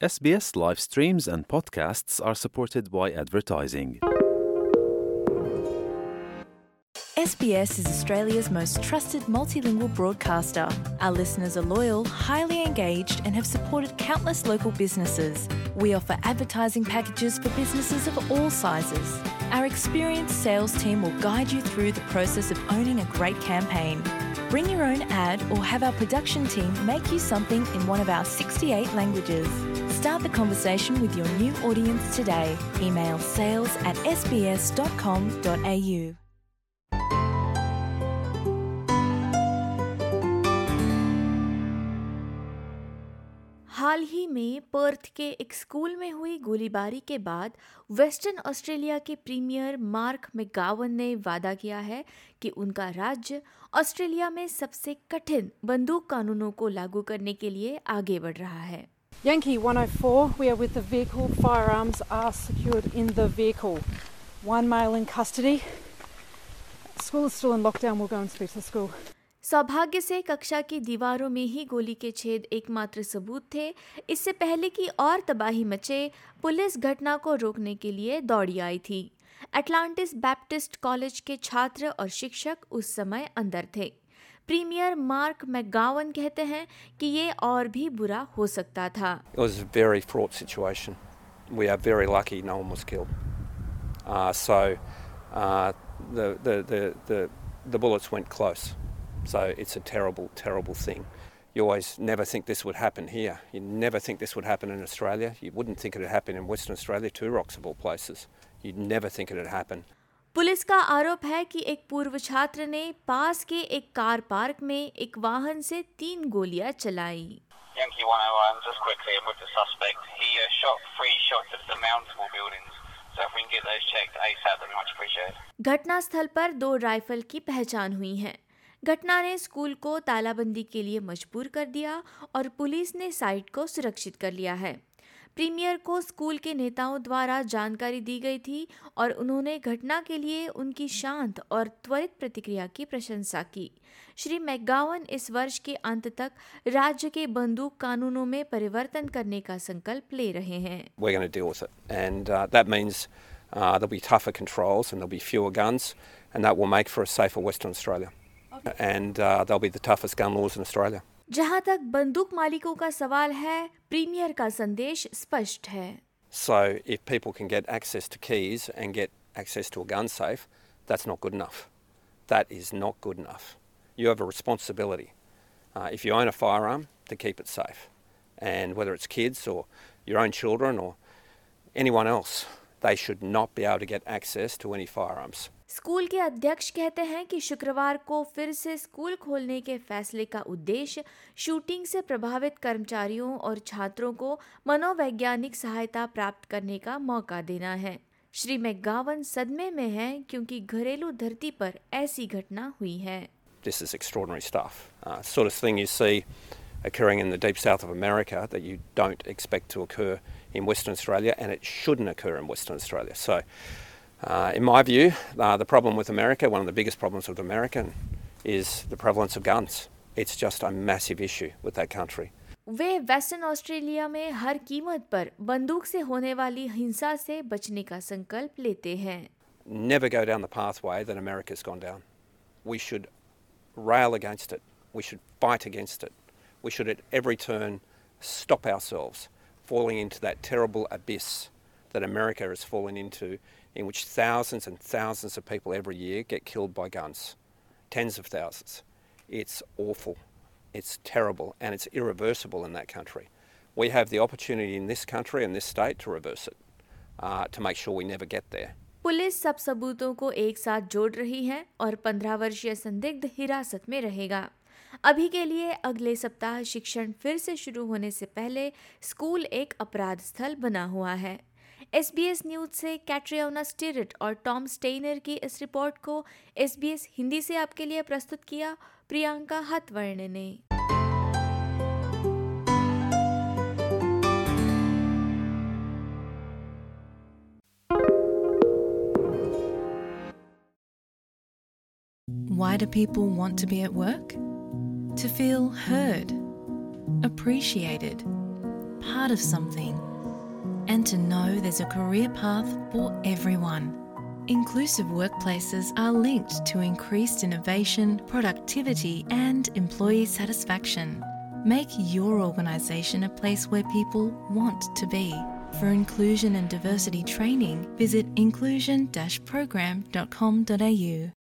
SBS live streams and podcasts are supported by advertising. SBS is Australia's most trusted multilingual broadcaster. Our listeners are loyal, highly engaged, and have supported countless local businesses. We offer advertising packages for businesses of all sizes. Our experienced sales team will guide you through the process of owning a great campaign. Bring your own ad or have our production team make you something in one of our 68 languages. Start the conversation with your new audience today. Email sales@sbs.com.au. हाल ही में Perth के एक school में हुई गोलीबारी के बाद Western Australia के premier Mark McGowan ने वादा किया है कि उनका राज्य ऑस्ट्रेलिया में सबसे कठिन बंदूक कानूनों को लागू करने के लिए आगे बढ़ रहा है। Yankee 104, we are with the vehicle. Firearms are secured in the vehicle. One male in custody. School is still in lockdown. We'll go and speak to the school. सौभाग्य से कक्षा की दीवारों में ही गोली के छेद एकमात्र सबूत थे। इससे पहले कि और तबाही मचे, पुलिस घटना को रोकने के लिए दौड़ी आई थी। एटलांटिस बैप्टिस्ट कॉलेज के छात्र और शिक्षक उस समय अंदर थे। प्रीमियर मार्क मैकगावन कहते हैं कि ये और भी बुरा हो सकता था। It was a very fraught situation. We are very lucky no one was killed. The bullets went close. So it's a terrible, terrible thing. You always never think this would happen here. You never think this would happen in Australia. You wouldn't think it would happen in Western Australia, Two Rocks of all places. You'd never think it would happen. Police का आरोप है कि एक पूर्व छात्र ने पास के एक कार पार्क में एक वाहन से 3 गोलियां चलाई। Yankee 101, just quickly, I'm with the suspect. He shot 3 shots at the mountable buildings. So if we can get those checked ASAP, that'd be much appreciated. घटनास्थल पर 2 राइफल की पहचान हुई है। घटना ने स्कूल को तालाबंदी के लिए मजबूर कर दिया और पुलिस ने साइट को सुरक्षित कर लिया है। प्रीमियर को स्कूल के नेताओं द्वारा जानकारी दी गई थी और उन्होंने घटना के लिए उनकी शांत और त्वरित प्रतिक्रिया की प्रशंसा की। श्री मैकगावन इस वर्ष के अंत तक राज्य के बंदूक कानूनों में परिवर्तन करने का संकल्प ले रहे हैं। We're going to deal with it, and that means there'll be tougher controls and there'll be fewer guns, and that will make for a safer Western Australia. And they'll be the toughest gun laws in Australia. जहां तक बंदूक मालिकों का सवाल है, premiere का संदेश स्पष्ट है। So if people can get access to keys and get access to a gun safe, that's not good enough. That is not good enough. You have a responsibility, if you own a firearm, to keep it safe. And whether it's kids or your own children or anyone else, they should not be able to get access to any firearms. School के अध्यक्ष कहते हैं कि शुक्रवार को फिर से school खोलने के फैसले का उद्देश्य शूटिंग से प्रभावित कर्मचारियों और छात्रों को मनोवैज्ञानिक सहायता प्राप्त करने का मौका देना है। श्री मैकगावन सदमे में हैं क्योंकि घरेलू धरती पर ऐसी घटना हुई है। This is extraordinary stuff. Sort of thing you see occurring in the deep south of America that you don't expect to occur in Western Australia, and it shouldn't occur in Western Australia. So, in my view, the problem with America, one of the biggest problems with America, is the prevalence of guns. It's just a massive issue with that country. वे Western Australia में हर कीमत पर बंदूक से होने वाली हिंसा से बचने का संकल्प लेते हैं। Never go down the pathway that America's gone down. We should rail against it. We should fight against it. We should at every turn stop ourselves falling into that terrible abyss that America has fallen into, in which thousands and thousands of people every year get killed by guns. Tens of thousands. It's awful. It's terrible, and it's irreversible in that country. We have the opportunity in this country and this state to reverse it, to make sure we never get there. Police सब सबूतों को एक साथ जोड़ रही है और 15 वर्षीय संदिग्ध हिरासत में रहेगा। अभी के लिए अगले सप्ताह शिक्षण फिर से शुरू होने से पहले स्कूल एक अपराध स्थल बना हुआ है। SBS न्यूज से कैट्रियोना स्टिरट और टॉम स्टेनर की इस रिपोर्ट को SBS हिंदी से आपके लिए प्रस्तुत किया प्रियंका हतवर्ण ने। Why do people want to be at work? To feel heard, appreciated, part of something, and to know there's a career path for everyone. Inclusive workplaces are linked to increased innovation, productivity, and employee satisfaction. Make your organisation a place where people want to be. For inclusion and diversity training, visit inclusion-program.com.au.